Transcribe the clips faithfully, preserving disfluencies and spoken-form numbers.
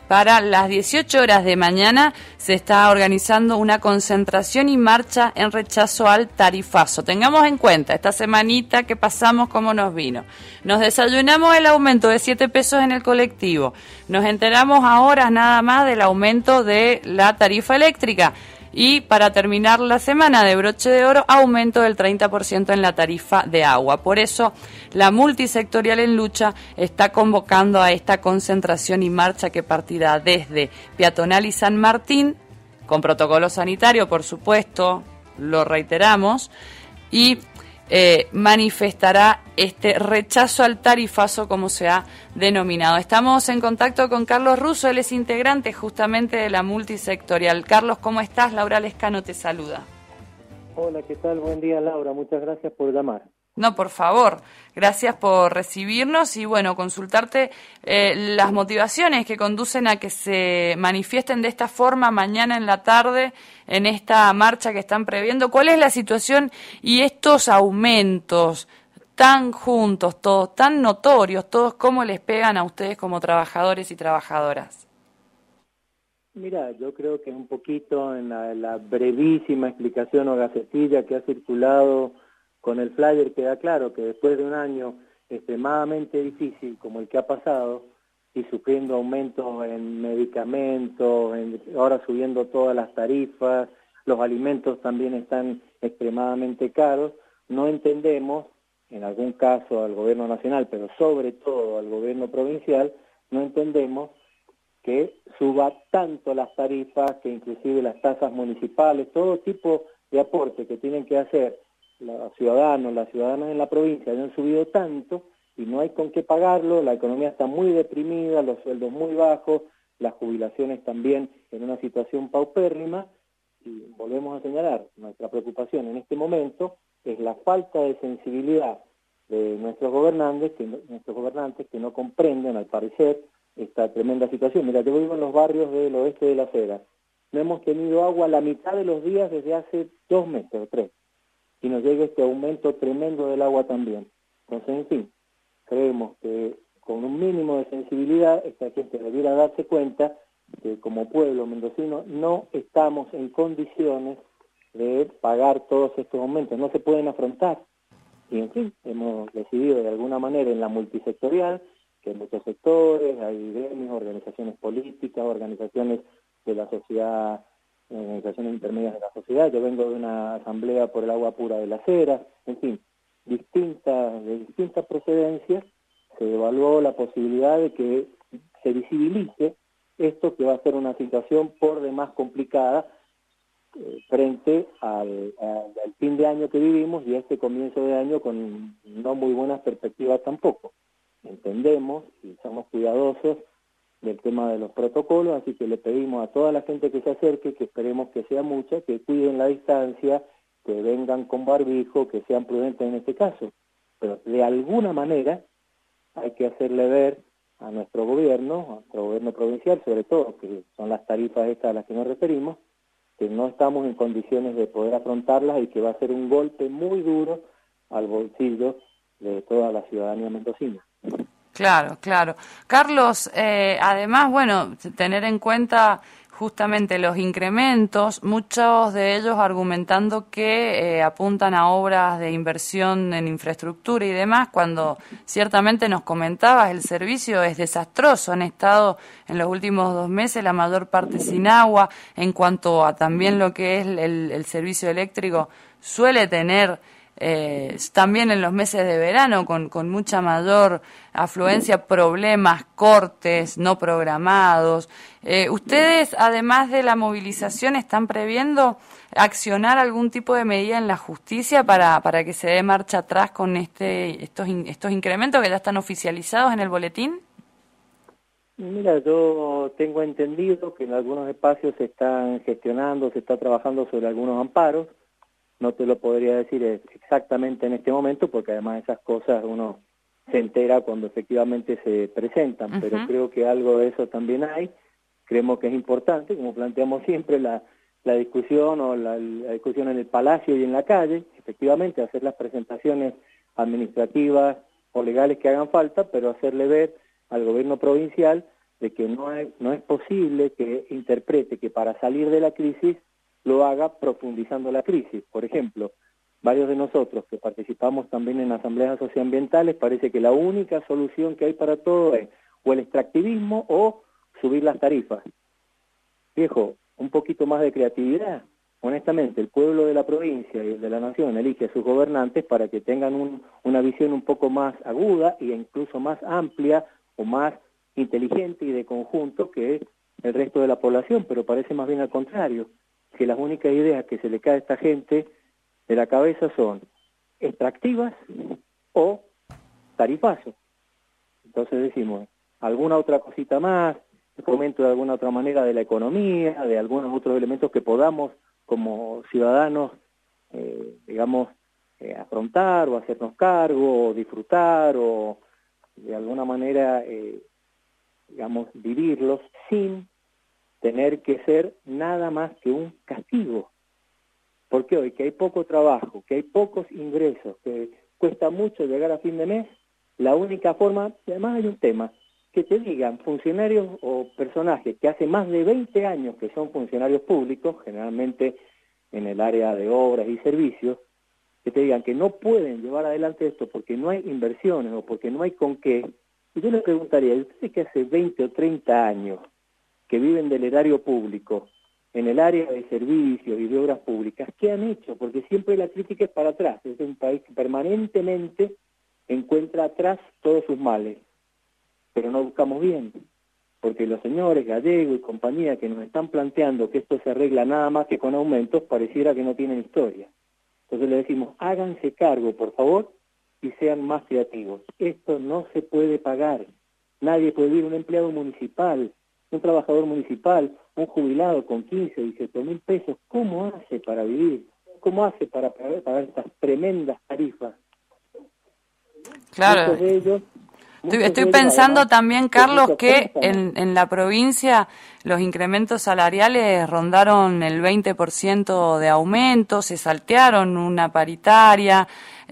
para las dieciocho horas de mañana se está organizando una concentración y marcha en rechazo al tarifazo. Tengamos en cuenta esta semanita que pasamos cómo nos vino. Nos desayunamos el aumento de siete pesos en el colectivo. Nos enteramos ahora nada más del aumento de la tarifa eléctrica. Y para terminar la semana de broche de oro, aumento del treinta por ciento en la tarifa de agua. Por eso, la multisectorial en lucha está convocando a esta concentración y marcha que partirá desde Peatonal y San Martín, con protocolo sanitario, por supuesto, lo reiteramos, y eh, manifestará este rechazo al tarifazo, como se ha denominado. Estamos en contacto con Carlos Russo, él es integrante justamente de la multisectorial. Carlos, ¿cómo estás? Laura Lescano te saluda. Hola, ¿qué tal? Buen día, Laura. Muchas gracias por llamar. No, por favor. Gracias por recibirnos y, bueno, consultarte eh, las motivaciones que conducen a que se manifiesten de esta forma mañana en la tarde en esta marcha que están previendo. ¿Cuál es la situación y estos aumentos tan juntos, todos tan notorios, todos cómo les pegan a ustedes como trabajadores y trabajadoras? Mira, yo creo que un poquito en la, la brevísima explicación o gacetilla que ha circulado con el flyer queda claro que después de un año extremadamente difícil como el que ha pasado y sufriendo aumentos en medicamentos, en, ahora subiendo todas las tarifas, los alimentos también están extremadamente caros, no entendemos, en algún caso al gobierno nacional, pero sobre todo al gobierno provincial, no entendemos que suba tanto las tarifas, que inclusive las tasas municipales, todo tipo de aporte que tienen que hacer los ciudadanos, las ciudadanas en la provincia han subido tanto y no hay con qué pagarlo, la economía está muy deprimida, los sueldos muy bajos, las jubilaciones también en una situación paupérrima y volvemos a señalar, nuestra preocupación en este momento es la falta de sensibilidad de nuestros gobernantes, que no, nuestros gobernantes que no comprenden al parecer esta tremenda situación. Mira, yo vivo en los barrios del oeste de Las Heras, no hemos tenido agua la mitad de los días desde hace dos meses o tres. Y nos llega este aumento tremendo del agua también. Entonces, en fin, creemos que con un mínimo de sensibilidad esta gente debiera darse cuenta que como pueblo mendocino no estamos en condiciones de pagar todos estos aumentos, no se pueden afrontar. Y en fin, hemos decidido de alguna manera en la multisectorial, que en muchos sectores, hay gremios, organizaciones políticas, organizaciones de la sociedad, organizaciones intermedias de la sociedad, yo vengo de una asamblea por el agua pura de Las Heras, en fin, distintas, de distintas procedencias, se evaluó la posibilidad de que se visibilice esto que va a ser una situación por demás complicada eh, frente al, al, al fin de año que vivimos y a este comienzo de año con no muy buenas perspectivas tampoco. Entendemos y somos cuidadosos del tema de los protocolos, así que le pedimos a toda la gente que se acerque, que esperemos que sea mucha, que cuiden la distancia, que vengan con barbijo, que sean prudentes en este caso. Pero de alguna manera hay que hacerle ver a nuestro gobierno, a nuestro gobierno provincial, sobre todo, que son las tarifas estas a las que nos referimos, que no estamos en condiciones de poder afrontarlas y que va a ser un golpe muy duro al bolsillo de toda la ciudadanía mendocina. Claro, claro. Carlos, eh, además, bueno, tener en cuenta justamente los incrementos, muchos de ellos argumentando que eh, apuntan a obras de inversión en infraestructura y demás, cuando ciertamente nos comentabas, el servicio es desastroso. Han estado en los últimos dos meses la mayor parte sin agua. En cuanto a también lo que es el, el servicio eléctrico, suele tener Eh, también en los meses de verano con, con mucha mayor afluencia, problemas, cortes no programados. Eh, ¿Ustedes, además de la movilización, están previendo accionar algún tipo de medida en la justicia para, para que se dé marcha atrás con este estos, estos incrementos que ya están oficializados en el boletín? Mira, yo tengo entendido que en algunos espacios se están gestionando, se está trabajando sobre algunos amparos. No te lo podría decir exactamente en este momento, porque además esas cosas uno se entera cuando efectivamente se presentan, uh-huh. Pero creo que algo de eso también hay. Creemos que es importante, como planteamos siempre, la, la discusión o la, la discusión en el Palacio y en la calle, efectivamente hacer las presentaciones administrativas o legales que hagan falta, pero hacerle ver al gobierno provincial de que no es, no es posible que interprete que para salir de la crisis lo haga profundizando la crisis. Por ejemplo, varios de nosotros que participamos también en asambleas socioambientales, parece que la única solución que hay para todo es o el extractivismo o subir las tarifas. Viejo, un poquito más de creatividad. Honestamente, el pueblo de la provincia y el de la nación elige a sus gobernantes para que tengan un, una visión un poco más aguda e incluso más amplia o más inteligente y de conjunto que el resto de la población, pero parece más bien al contrario, que las únicas ideas que se le cae a esta gente de la cabeza son extractivas o tarifazos. Entonces decimos, alguna otra cosita más, el fomento de alguna otra manera de la economía, de algunos otros elementos que podamos como ciudadanos, eh, digamos, eh, afrontar o hacernos cargo, o disfrutar, o de alguna manera, eh, digamos, vivirlos sin tener que ser nada más que un castigo. Porque hoy que hay poco trabajo, que hay pocos ingresos, que cuesta mucho llegar a fin de mes, la única forma, y además hay un tema, que te digan funcionarios o personajes que hace más de veinte años que son funcionarios públicos, generalmente en el área de obras y servicios, que te digan que no pueden llevar adelante esto porque no hay inversiones o porque no hay con qué. Y yo les preguntaría, ¿ustedes que hace veinte o treinta años que viven del erario público, en el área de servicios y de obras públicas, qué han hecho? Porque siempre la crítica es para atrás, es un país que permanentemente encuentra atrás todos sus males, pero no buscamos bien, porque los señores Gallego y compañía que nos están planteando que esto se arregla nada más que con aumentos, pareciera que no tienen historia. Entonces le decimos, háganse cargo, por favor, y sean más creativos. Esto no se puede pagar. Nadie puede vivir, un empleado municipal, un trabajador municipal, un jubilado con quince, dieciocho mil pesos, ¿cómo hace para vivir? ¿Cómo hace para pagar, pagar estas tremendas tarifas? Claro. Muchos de ellos Estoy, estoy pensando además, también, Carlos, que en, en la provincia los incrementos salariales rondaron el veinte por ciento de aumento, se saltearon una paritaria,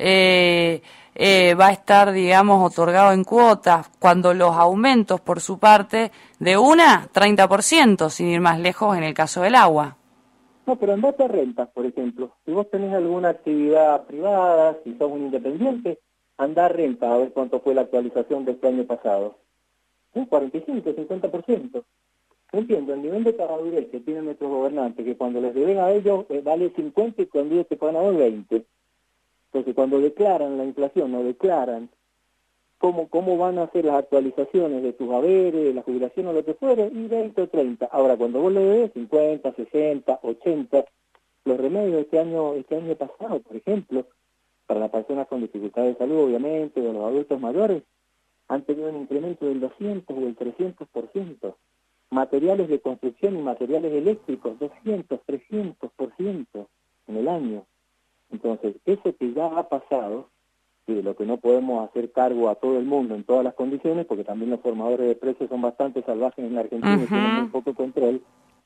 eh, eh, va a estar, digamos, otorgado en cuotas, cuando los aumentos, por su parte, de una, treinta por ciento, sin ir más lejos en el caso del agua. No, pero en base a rentas, por ejemplo, si vos tenés alguna actividad privada, si sos un independiente, andar renta a ver cuánto fue la actualización de este año pasado. Un cuarenta y cinco, cincuenta por ciento. No entiendo, el nivel de taradurez que tienen nuestros gobernantes, que cuando les deben a ellos eh, vale cincuenta y cuando ellos te pagan a vos veinte. Entonces, cuando declaran la inflación, no declaran cómo, cómo van a hacer las actualizaciones de tus haberes, de la jubilación o lo que fuere, y veinte o treinta. Ahora, cuando vos le debes cincuenta, sesenta, ochenta, los remedios de este año, este año pasado, por ejemplo, para las personas con dificultades de salud, obviamente, o los adultos mayores, han tenido un incremento del doscientos o del trescientos por ciento. Materiales de construcción y materiales eléctricos, doscientos, trescientos por ciento en el año. Entonces, eso que ya ha pasado, y de lo que no podemos hacer cargo a todo el mundo en todas las condiciones, porque también los formadores de precios son bastante salvajes en la Argentina uh-huh. y tienen muy poco control,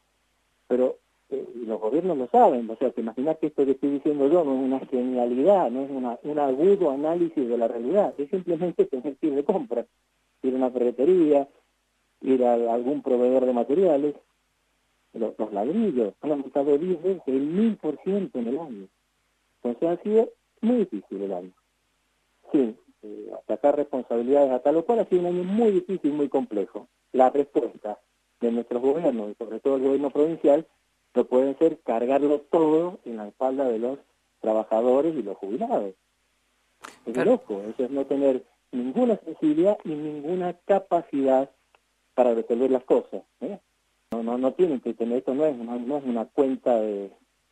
pero eh, los gobiernos lo saben. O sea, te imaginas que esto que estoy diciendo yo no es una genialidad, no es una, un agudo análisis de la realidad, es simplemente tener que ir de compra, ir a una ferretería, ir a algún proveedor de materiales. Los, los ladrillos han aumentado diez veces, el mil por ciento en el año. Entonces ha sido muy difícil el año. Sí, eh, atacar responsabilidades a tal o cual ha sido un año muy difícil, muy complejo. La respuesta de nuestros gobiernos, y sobre todo el gobierno provincial, no pueden ser cargarlo todo en la espalda de los trabajadores y los jubilados. Es Pero... loco, eso es no tener ninguna sensibilidad y ninguna capacidad para resolver las cosas. ¿eh? No, no, no tienen que tener, esto no es una, no es una cuenta de,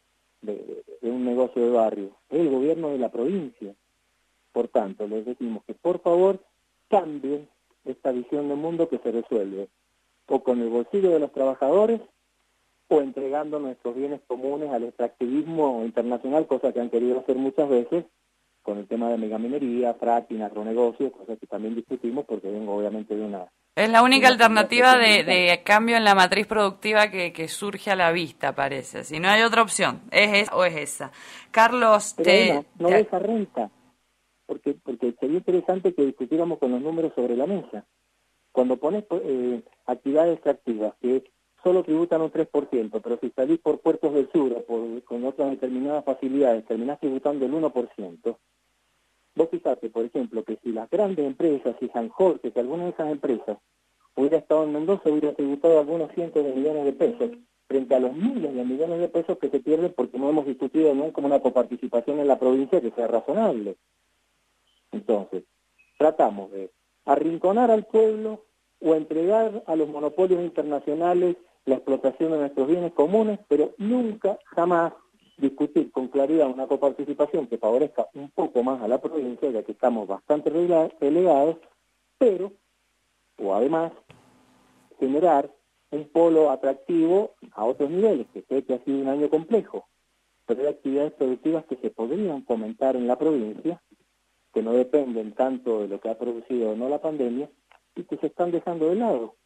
de, de un negocio de barrio, es el gobierno de la provincia. Por tanto, les decimos que por favor cambien esta visión de mundo que se resuelve o con el bolsillo de los trabajadores o entregando nuestros bienes comunes al extractivismo internacional, cosa que han querido hacer muchas veces con el tema de megaminería, fracking, agronegocios, cosas que también discutimos porque vengo obviamente de una... Es la única alternativa de, de cambio en la matriz productiva que, que surge a la vista, parece. Si no hay otra opción, es esa o es esa. Carlos, Pero te... Emma, no te... de esa renta, porque, porque sería interesante que discutiéramos con los números sobre la mesa. cuando pones eh, actividades extractivas que solo tributan un tres por ciento, pero si salís por puertos del sur o por, con otras determinadas facilidades, terminás tributando el uno por ciento, vos fijate, por ejemplo, que si las grandes empresas, si San Jorge, que alguna de esas empresas hubiera estado en Mendoza, hubiera tributado algunos cientos de millones de pesos, frente a los miles de millones de pesos que se pierden porque no hemos discutido, no hay como una coparticipación en la provincia que sea razonable. Entonces, tratamos de arrinconar al pueblo o entregar a los monopolios internacionales la explotación de nuestros bienes comunes, pero nunca, jamás discutir con claridad una coparticipación que favorezca un poco más a la provincia, ya que estamos bastante relegados, pero, o además, generar un polo atractivo a otros niveles, que sé que ha sido un año complejo, pero hay actividades productivas que se podrían fomentar en la provincia, que no dependen tanto de lo que ha producido o no la pandemia, y que se están dejando de lado.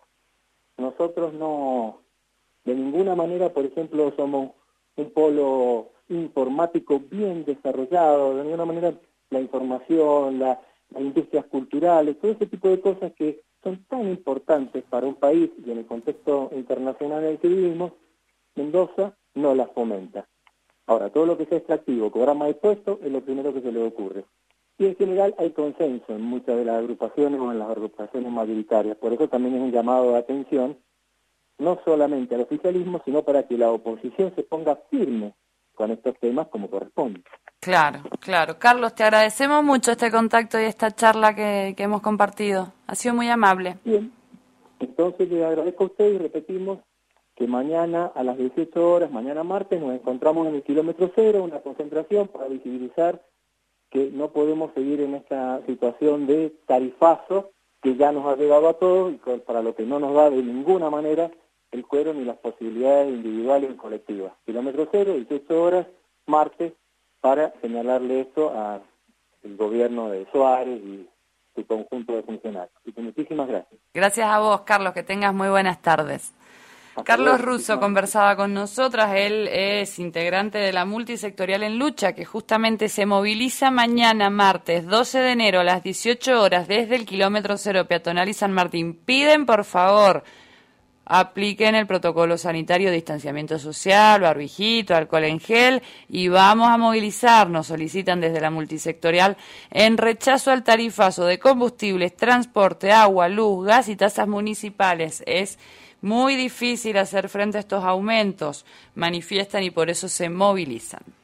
Nosotros no, de ninguna manera, por ejemplo, somos un polo informático bien desarrollado, de ninguna manera la información, la, las industrias culturales, todo ese tipo de cosas que son tan importantes para un país y en el contexto internacional en el que vivimos, Mendoza no las fomenta. Ahora, todo lo que sea extractivo, cobrar más impuestos, es lo primero que se le ocurre. Y en general hay consenso en muchas de las agrupaciones o en las agrupaciones mayoritarias. Por eso también es un llamado de atención, no solamente al oficialismo, sino para que la oposición se ponga firme con estos temas como corresponde. Claro, claro. Carlos, te agradecemos mucho este contacto y esta charla que, que hemos compartido. Ha sido muy amable. Bien, entonces le agradezco a usted y repetimos que mañana a las dieciocho horas, mañana martes, nos encontramos en el kilómetro cero, una concentración para visibilizar que no podemos seguir en esta situación de tarifazo que ya nos ha llegado a todos y para lo que no nos da de ninguna manera el cuero ni las posibilidades individuales y colectivas. Kilómetro cero, dieciocho horas, martes, para señalarle esto al gobierno de Suárez y su conjunto de funcionarios. Así que muchísimas gracias. Gracias a vos, Carlos, que tengas muy buenas tardes. Carlos Russo conversaba con nosotras, él es integrante de la Multisectorial en Lucha, que justamente se moviliza mañana, martes doce de enero, a las dieciocho horas, desde el kilómetro cero peatonal y San Martín. Piden, por favor, apliquen el protocolo sanitario de distanciamiento social, barbijito, alcohol en gel, y vamos a movilizarnos, solicitan desde la Multisectorial, en rechazo al tarifazo de combustibles, transporte, agua, luz, gas y tasas municipales. Es muy difícil hacer frente a estos aumentos, manifiestan y por eso se movilizan.